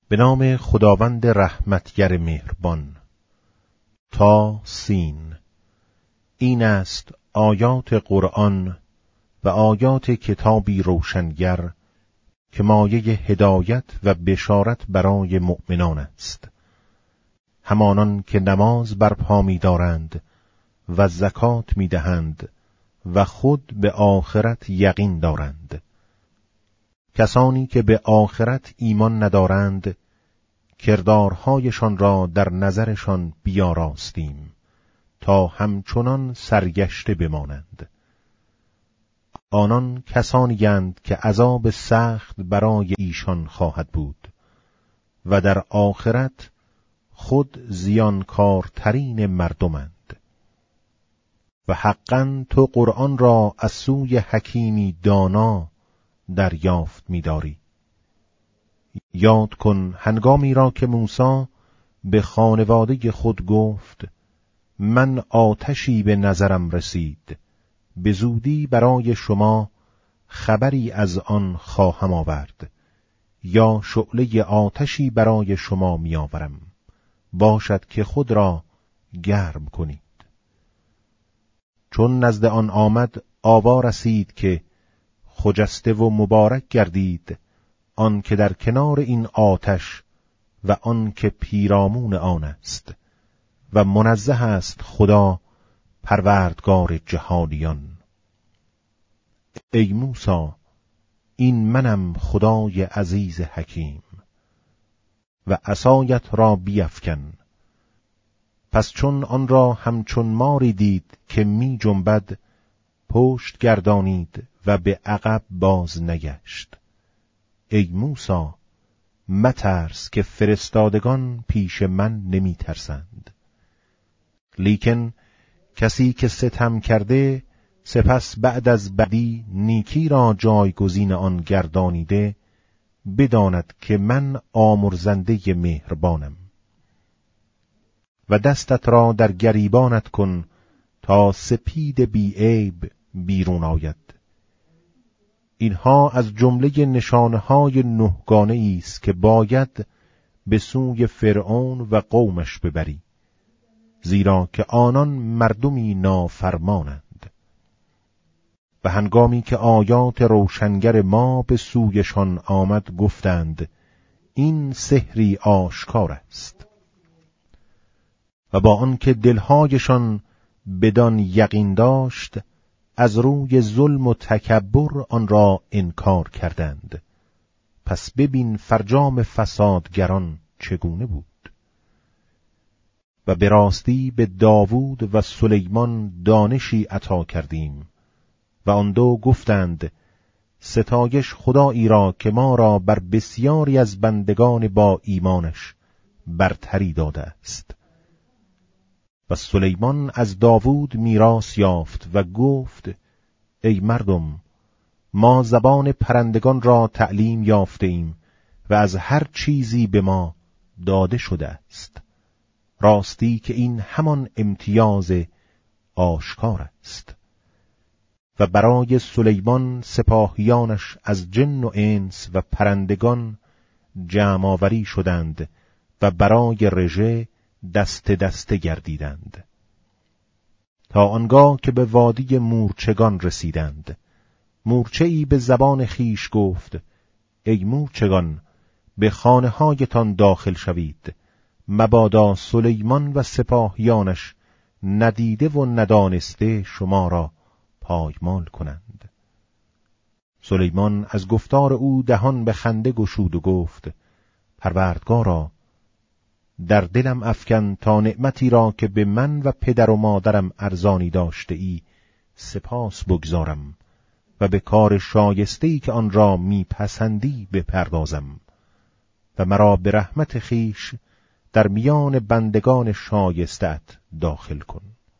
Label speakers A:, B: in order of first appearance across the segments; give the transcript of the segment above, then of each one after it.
A: به نام خداوند رحمتگر مهربان. تا سین. این است آیات قرآن و آیات کتابی روشنگر که مایه هدایت و بشارت برای مؤمنان است، همانان که نماز برپا می‌دارند و زکات می‌دهند و خود به آخرت یقین دارند. کسانی که به آخرت ایمان ندارند، کردارهایشان را در نظرشان بیاراستیم تا همچنان سرگشته بمانند. آنان کسانی اند که عذاب سخت برای ایشان خواهد بود و در آخرت خود زیانکارترین مردمند. و حقاً تو قرآن را از سوی حکیمی دانا دریافت می‌داری. یاد کن هنگامی را که موسی به خانواده خود گفت: من آتشی به نظرم رسید، به زودی برای شما خبری از آن خواهم آورد، یا شعله آتشی برای شما می‌آورم، باشد که خود را گرم کنید. چون نزد آن آمد، آوا رسید که خجسته و مبارک گردید آن که در کنار این آتش و آن که پیرامون آن است، و منزه است خدا پروردگار جهانیان. ای موسی، این منم خدای عزیز حکیم. و عصایت را بیفکن. پس چون آن را همچون ماری دید که می جنبد، پشت گردانید و به عقب باز نگشت. ای موسی، مترس که فرستادگان پیش من نمی ترسند. لیکن کسی که ستم کرده سپس بعد از بدی نیکی را جایگزین آن گردانیده، بداند که من آمرزنده مهربانم. و دستت را در گریبانت کن تا سپید بی عیب بیرون آید. اینها از جمله نشانه‌های نهگانه است که باید به سوی فرعون و قومش ببری، زیرا که آنان مردمی نافرمانند. و هنگامی که آیات روشنگر ما به سویشان آمد، گفتند این سحری آشکار است. و با آنکه دلهایشان بدان یقین داشت، از روی ظلم و تکبر آن را انکار کردند. پس ببین فرجام فسادگران چگونه بود. و به راستی به داوود و سلیمان دانشی عطا کردیم. و آن دو گفتند: ستایش خدایی را که ما را بر بسیاری از بندگان با ایمانش برتری داده است. و سلیمان از داوود میراث یافت و گفت: ای مردم، ما زبان پرندگان را تعلیم یافته ایم و از هر چیزی به ما داده شده است. راستی که این همان امتیاز آشکار است. و برای سلیمان سپاهیانش از جن و انس و پرندگان جمع آوری شدند و برای رژه دست دسته گردیدند، تا آنگاه که به وادی مورچگان رسیدند. مورچه‌ای به زبان خیش گفت: ای مورچگان، به خانه هایتان داخل شوید، مبادا سلیمان و سپاهیانش ندیده و ندانسته شما را پایمال کنند. سلیمان از گفتار او دهان به خنده گشود و گفت: پروردگارا، در دلم افکن تا نعمتی را که به من و پدر و مادرم ارزانی داشته ای سپاس بگزارم و به کار شایسته‌ای که آن را میپسندی بپردازم و مرا به رحمت خیش در میان بندگان شایسته‌ات داخل کن.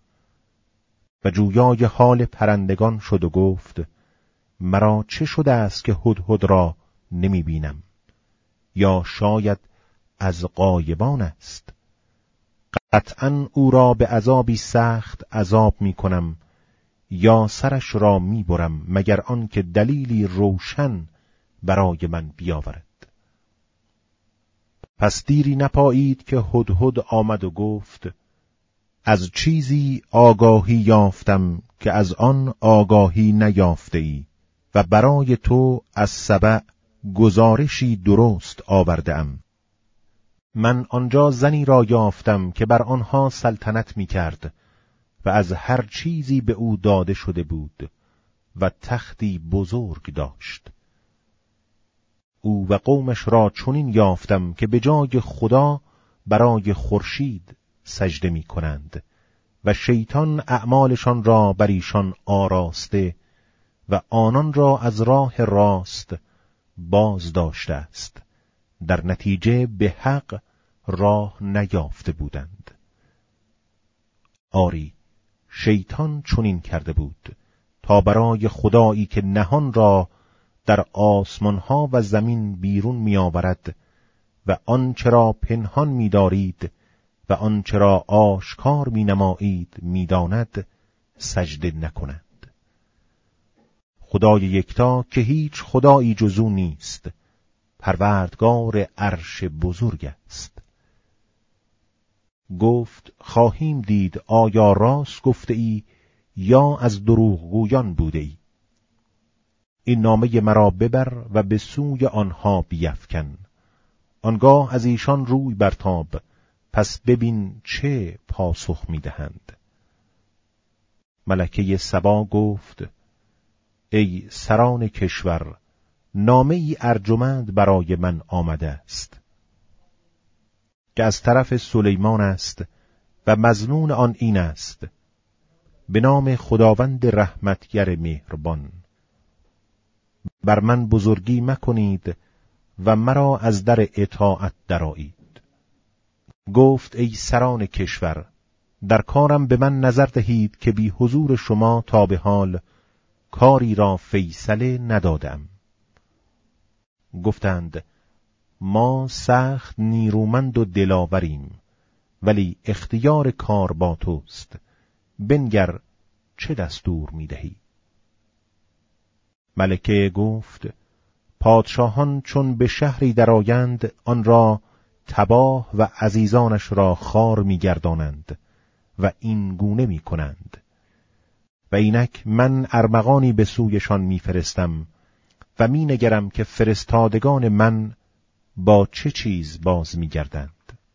A: و جویای حال پرندگان شد و گفت: مرا چه شده است که هدهد را نمی بینم؟ یا شاید از غایبان است. قطعاً او را به عذابی سخت عذاب می کنم، یا سرش را می برم، مگر آن که دلیلی روشن برای من بیاورد. پس دیری نپایید که هدهد آمد و گفت: از چیزی آگاهی یافتم که از آن آگاهی نیافته ای و برای تو از سبع گزارشی درست آورده‌ام. من آنجا زنی را یافتم که بر آنها سلطنت می کرد و از هر چیزی به او داده شده بود و تختی بزرگ داشت. او و قومش را چنین یافتم که به جای خدا برای خورشید سجده می کنند و شیطان اعمالشان را بر ایشان آراسته و آنان را از راه راست باز داشته است، در نتیجه به حق راه نیافته بودند. آری، شیطان چنین کرده بود تا برای خدایی که نهان را در آسمانها و زمین بیرون می آورد و آنچه را پنهان می دارید و آنچه را آشکار می نمایید می داند، سجده نکنند. خدای یکتا که هیچ خدایی جز او نیست، پروردگار عرش بزرگ است. گفت: خواهیم دید آیا راست گفته ای یا از دروغگویان بوده ای. این نامه مرا ببر و به سوی آنها بیفکن. آنگاه از ایشان روی برتاب، پس ببین چه پاسخ می‌دهند. ملکه سبا گفت: ای سران کشور، نامه ای ارجمند برای من آمده است که از طرف سلیمان است و مضمون آن این است: به نام خداوند رحمتگر مهربان، بر من بزرگی مکنید و مرا از در اطاعت درآیید. گفت: ای سران کشور، در کارم به من نظر دهید که بی حضور شما تا به حال کاری را فیصله ندادم. گفتند: ما سخت نیرومند و دلاوریم، ولی اختیار کار با توست. بنگر چه دستور می‌دهی؟ ملکه گفت: پادشاهان چون به شهری درآیند آن را تباه و عزیزانش را خوار می‌گردانند و این گونه می‌کنند. و اینک من ارمغانی به سویشان می‌فرستم و می‌نگرم که فرستادگان من با چه چیز باز می‌گردند.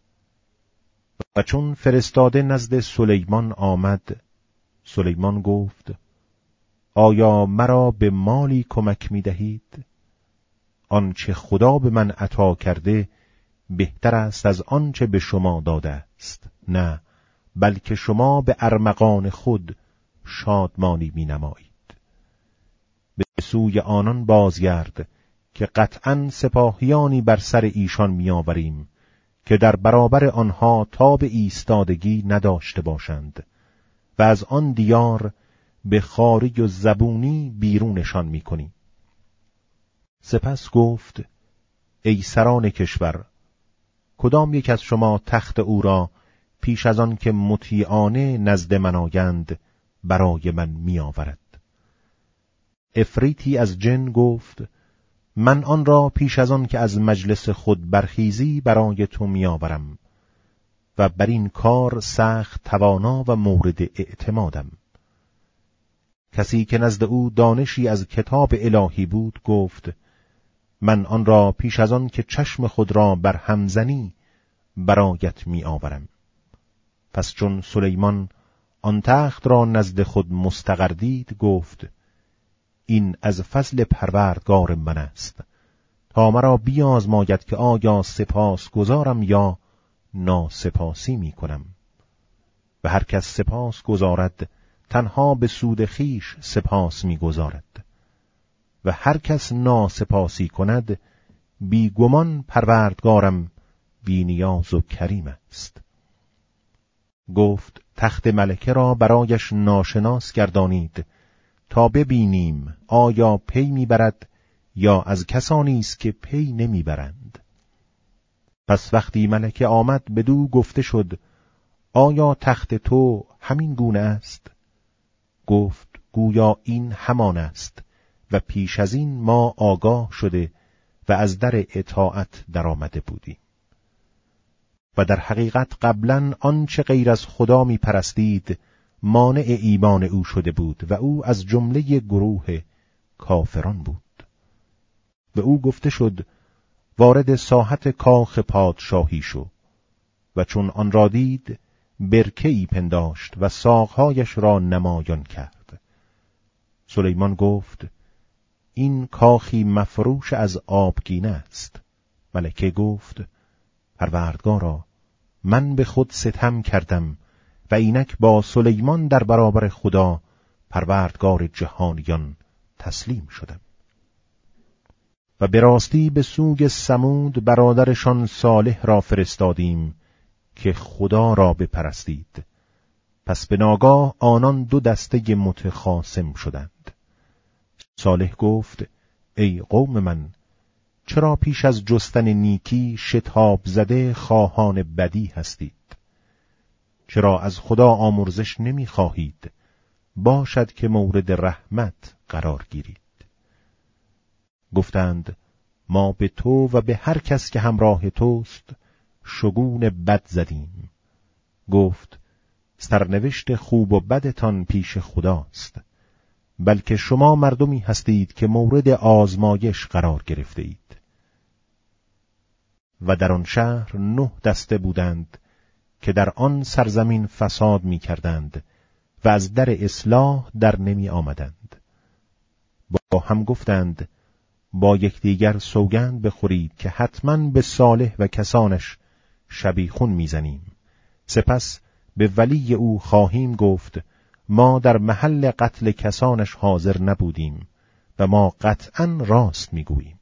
A: و چون فرستاده نزد سلیمان آمد، سلیمان گفت: آیا مرا به مالی کمک می‌دهید؟ آنچه خدا به من عطا کرده بهتر است از آنچه به شما داده است. نه، بلکه شما به ارمغان خود شادمانی می‌نمایید. به سوی آنان بازگرد که قطعاً سپاهیانی بر سر ایشان می‌آوریم که در برابر آنها تاب ایستادگی نداشته باشند و از آن دیار به خواری و زبونی بیرونشان می‌کنیم. سپس گفت: ای سران کشور، کدام یک از شما تخت او را پیش از آن که مطیعانه نزد من آیند برای من می‌آورد؟ عفریتی از جن گفت: من آن را پیش از آن که از مجلس خود برخیزی برای تو می‌آورم و بر این کار سخت توانا و مورد اعتمادم. کسی که نزد او دانشی از کتاب الهی بود گفت: من آن را پیش از آن که چشم خود را بر هم زنی برایت می‌آورم. پس چون سلیمان آن تخت را نزد خود مستقر دید گفت: این از فضل پروردگار من است تا مرا بیازماید که آیا سپاس گزارم یا ناسپاسی می کنم. و هر کس سپاس گزارد تنها به سود خیش سپاس می گزارد و هر کس ناسپاسی کند بی گمان پروردگارم بی نیاز و کریم است. گفت: تخت ملکه را برایش ناشناس گردانید تا ببینیم آیا پی میبرد یا از کسانی است که پی نمیبرند. پس وقتی ملکه آمد بدو گفته شد: آیا تخت تو همین گونه است؟ گفت: گویا این همان است و پیش از این ما آگاه شده و از در اطاعت در آمده بودیم. و در حقیقت قبلا آنچه غیر از خدا می پرستید مانع ایمان او شده بود و او از جمله گروه کافران بود. به او گفته شد وارد ساحت کاخ پادشاهی شو، و چون آن را دید برکه‌ای پنداشت و ساقهایش را نمایان کرد. سلیمان گفت این کاخی مفروش از آبگینه است. ملکه گفت پروردگارا، من به خود ستم کردم و اینک با سلیمان در برابر خدا پروردگار جهانیان تسلیم شدم. و به راستی به سوی ثمود برادرشان صالح را فرستادیم که خدا را بپرستید. پس به ناگاه آنان دو دسته متخاصم شدند. صالح گفت ای قوم من، چرا پیش از جستن نیکی شتاب زده خواهان بدی هستید؟ چرا از خدا آمرزش نمی خواهید؟ باشد که مورد رحمت قرار گیرید. گفتند ما به تو و به هر کس که همراه توست شگون بد زدیم. گفت سرنوشت خوب و بدتان پیش خداست، بلکه شما مردمی هستید که مورد آزمایش قرار گرفته اید. و در آن شهر 9 دسته بودند که در آن سرزمین فساد می کردند و از در اصلاح در نمی آمدند. با هم گفتند با یکدیگر سوگند بخورید که حتماً به صالح و کسانش شبیخون میزنیم. سپس به ولی او خواهیم گفت ما در محل قتل کسانش حاضر نبودیم و ما قطعاً راست میگوییم.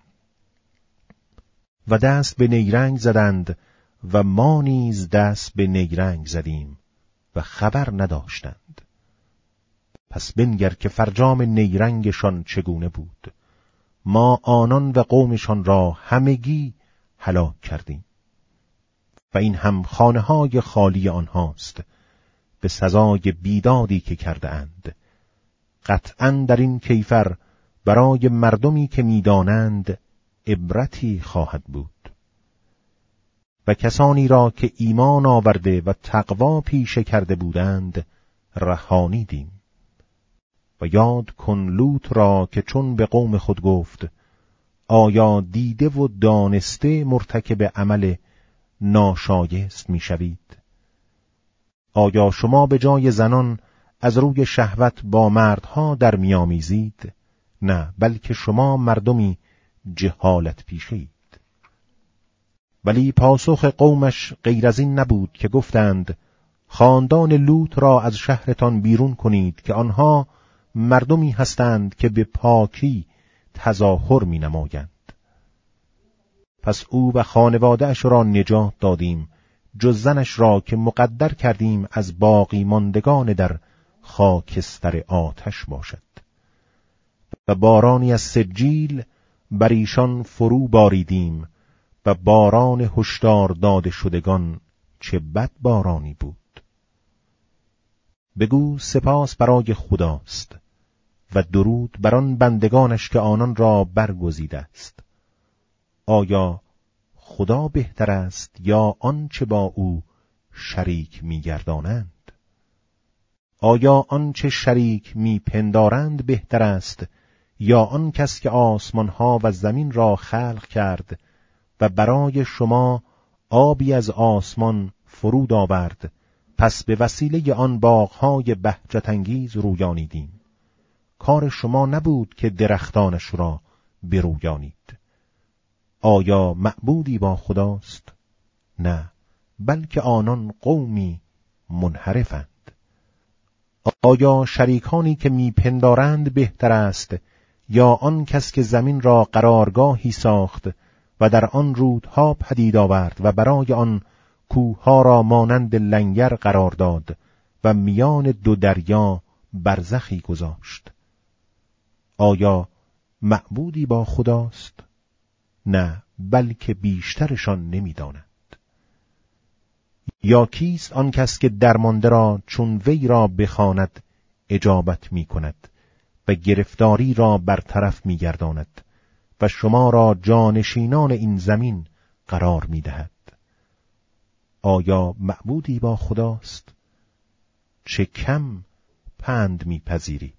A: و دست به نیرنگ زدند و ما نیز دست به نیرنگ زدیم و خبر نداشتند. پس بنگر که فرجام نیرنگشان چگونه بود. ما آنان و قومشان را همگی هلاک کردیم و این هم خانه‌های خالی آنهاست به سزای بیدادی که کرده اند. قطعاً در این کیفر برای مردمی که می‌دانند عبرتی خواهد بود. و کسانی را که ایمان آورده و تقوا پیشه کرده بودند رهانیدیم. و یاد کن لوط را که چون به قوم خود گفت آیا دیده و دانسته مرتکب عمل ناشایست میشوید؟ آیا شما به جای زنان از روی شهوت با مردها در میامیزید؟ نه، بلکه شما مردمی جهالت پیشید. ولی پاسخ قومش غیر از این نبود که گفتند خاندان لوط را از شهرتان بیرون کنید که آنها مردمی هستند که به پاکی تظاهر می نمایند. پس او و خانواده‌اش را نجات دادیم، جز زنش را که مقدر کردیم از باقی ماندگان در خاکستر آتش باشد. و بارانی از سجیل بر ایشان فرو باریدیم و باران هشدار داده شدگان چه بد بارانی بود. بگو سپاس برای خداست و درود بر آن بندگانش که آنان را برگزیده است. آیا خدا بهتر است یا آنچه با او شریک می‌گردانند؟ آیا آنچه شریک می‌پندارند بهتر است یا آن کس که آسمان‌ها و زمین را خلق کرد و برای شما آبی از آسمان فرود آورد، پس به وسیله آن باغ‌های بهجت‌انگیز رویانیدیم؟ کار شما نبود که درختانش را برویانید. آیا معبودی با خداست؟ نه، بلکه آنان قومی منحرفند. آیا شریکانی که میپندارند بهتر است یا آن کس که زمین را قرارگاهی ساخت و در آن رودها پدید آورد و برای آن کوهها را مانند لنگر قرار داد و میان دو دریا برزخی گذاشت؟ آیا معبودی با خداست؟ نه، بلکه بیشترشان نمی‌دانند. یا کیست آن کس که درمانده را چون وی را بخواند اجابت می‌کند و گرفتاری را برطرف می‌گرداند و شما را جانشینان این زمین قرار می‌دهد؟ آیا معبودی با خداست؟ چه کم پند میپذیرید.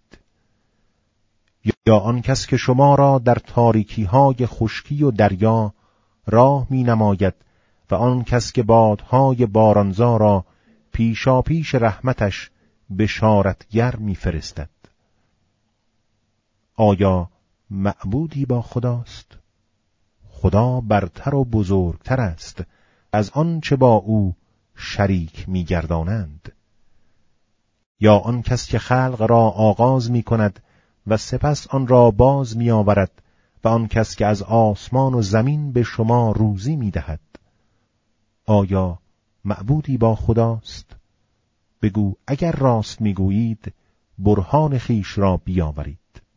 A: یا آن کس که شما را در تاریکی های خشکی و دریا راه می نماید و آن کس که بادهای بارانزا را پیشا پیش رحمتش بشارتگر می فرستد. آیا معبودی با خداست؟ خدا برتر و بزرگتر است از آنچه با او شریک می گردانند. یا آن کس که خلق را آغاز می کند و سپس آن را باز می آورد و آن کس که از آسمان و زمین به شما روزی می دهد. آیا معبودی با خداست؟ بگو اگر راست می گویید برهان خیش را بیاورید.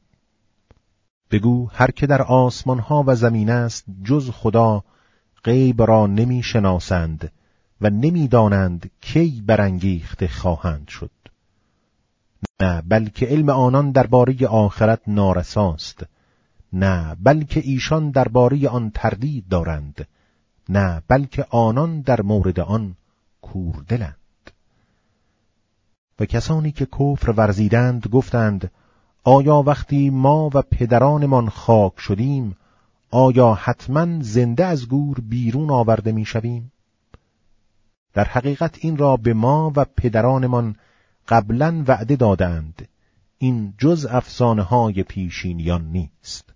A: بگو هر که در آسمان ها و زمین است جز خدا غیب را نمی شناسند و نمی دانند کی برانگیخته خواهند شد. نه بلکه علم آنان درباره آخرت نارساست. نه بلکه ایشان درباره آن تردید دارند. نه بلکه آنان در مورد آن کوردلند. و کسانی که کفر ورزیدند گفتند آیا وقتی ما و پدرانمان خاک شدیم آیا حتما زنده از گور بیرون آورده می شویم؟ در حقیقت این را به ما و پدرانمان قبلا وعده دادند. این جز افسانه های پیشینیان نیست.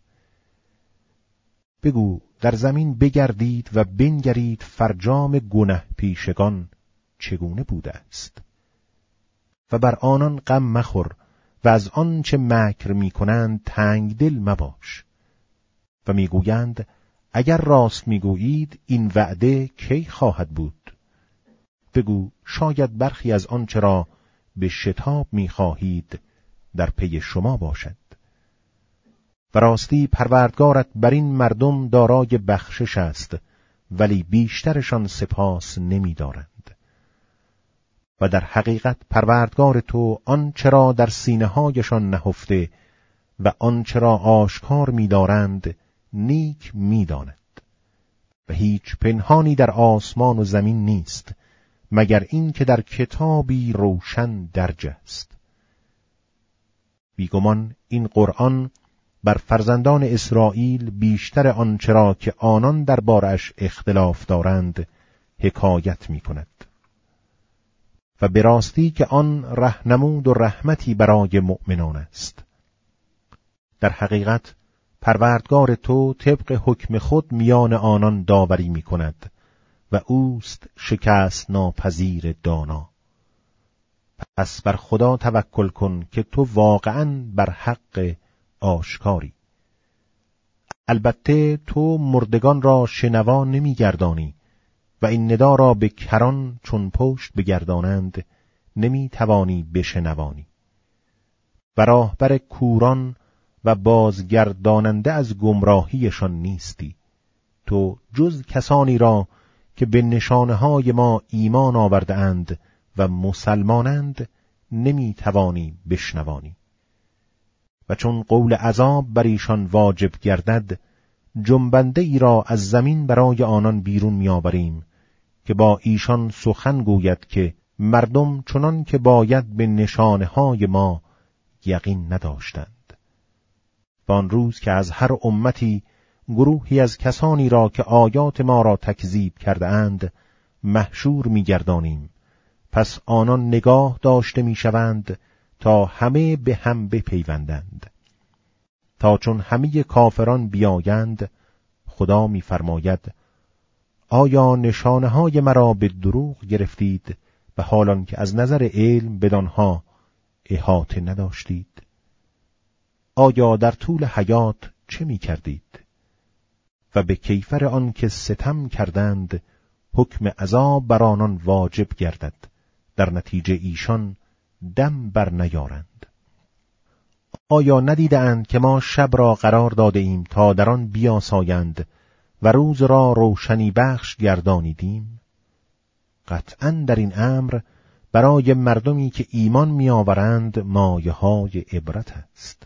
A: بگو در زمین بگردید و بنگرید فرجام گنه پیشگان چگونه بوده است. و بر آنان غم مخور و از آن چه مکر می کنند تنگ دل مباش. و می گویند اگر راست می گویید این وعده کی خواهد بود؟ بگو شاید برخی از آن چرا به شتاب می خواهید در پی شما باشد. و راستی پروردگارت بر این مردم دارای بخشش است ولی بیشترشان سپاس نمی دارند. و در حقیقت پروردگار تو آن چرا در سینه هایشان نهفته و آن چرا آشکار می دارند نیک می داند. و هیچ پنهانی در آسمان و زمین نیست مگر این که در کتابی روشن درج است. بیگمان این قرآن بر فرزندان اسرائیل بیشتر آنچرا که آنان دربارش اختلاف دارند حکایت می کند. و به راستی که آن رهنمود و رحمتی برای مؤمنان است. در حقیقت پروردگار تو طبق حکم خود میان آنان داوری می کند و اوست شکست ناپذیر دانا. پس بر خدا توکل کن که تو واقعاً بر حق آشکاری. البته تو مردگان را شنوا نمی گردانی و این ندا را به کران چون پشت بگردانند نمی توانی بشنوانی. و راهبر کوران و بازگرداننده از گمراهیشان نیستی. تو جز کسانی را که به نشانه‌های ما ایمان آورده اند و مسلمانند نمی توانی بشنوانی. و چون قول عذاب بر ایشان واجب گردد جنبنده ای را از زمین برای آنان بیرون می آوریم که با ایشان سخن گوید که مردم چنان که باید به نشانه‌های ما یقین نداشتند. و آن روز که از هر امتی گروهی از کسانی را که آیات ما را تکذیب کرده اند محشور می گردانیم، پس آنان نگاه داشته می شوند تا همه به هم بپیوندند. تا چون همه کافران بیایند خدا می فرماید آیا نشانه‌های مرا به دروغ گرفتید و حالان که از نظر علم بدانها احاطه نداشتید؟ آیا در طول حیات چه می کردید؟ و به کیفر آن که ستم کردند حکم عذاب بر آنان واجب گردد، در نتیجه ایشان دم بر نیارند. آیا ندیدند که ما شب را قرار داده ایم تا در آن بیاسایند و روز را روشنی بخش گردانیدیم؟ قطعاً در این امر برای مردمی که ایمان می‌آورند مایه‌های عبرت است.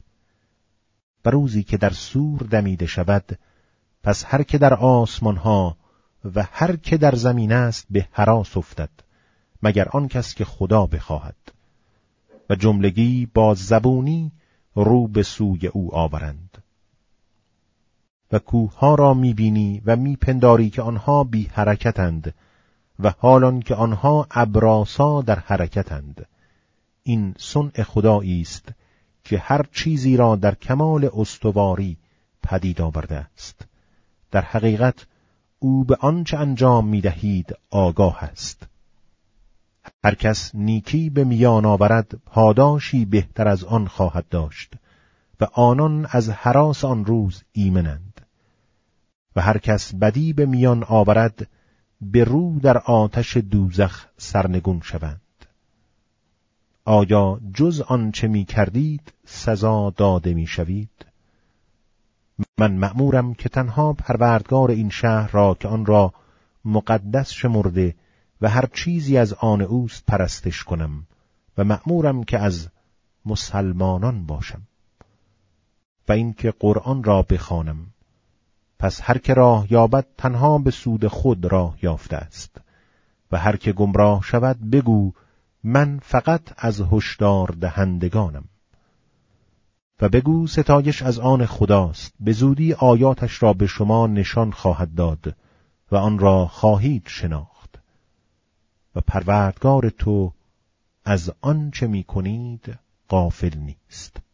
A: و روزی که در صور دمیده شود پس هر که در آسمان‌ها و هر که در زمین است به هراس افتد مگر آن کس که خدا بخواهد و جملگی با زبونی رو به سوی او آورند. و کوه‌ها را می‌بینی و می‌پنداری که آنها بی حرکتند و حالان که آنها ابراسا در حرکتند. این صنع خدایی است که هر چیزی را در کمال استواری پدید آورده است. در حقیقت او به آنچه انجام می‌دهید آگاه است. هر کس نیکی به میان آورد پاداشی بهتر از آن خواهد داشت و آنان از هراس آن روز ایمنند. و هر کس بدی به میان آورد به رو در آتش دوزخ سرنگون شوند. آیا جز آنچه می کردید سزا داده می شوید؟ من مأمورم که تنها پروردگار این شهر را که آن را مقدس شمرده و هر چیزی از آن اوست پرستش کنم و مأمورم که از مسلمانان باشم و اینکه قرآن را بخوانم. پس هر که راه یابد تنها به سود خود راه یافته است و هر که گمراه شود بگو من فقط از هشدار دهندگانم. و بگو ستایش از آن خداست، به زودی آیاتش را به شما نشان خواهد داد و آن را خواهید شناخت و پروردگار تو از آن چه می کنید غافل نیست.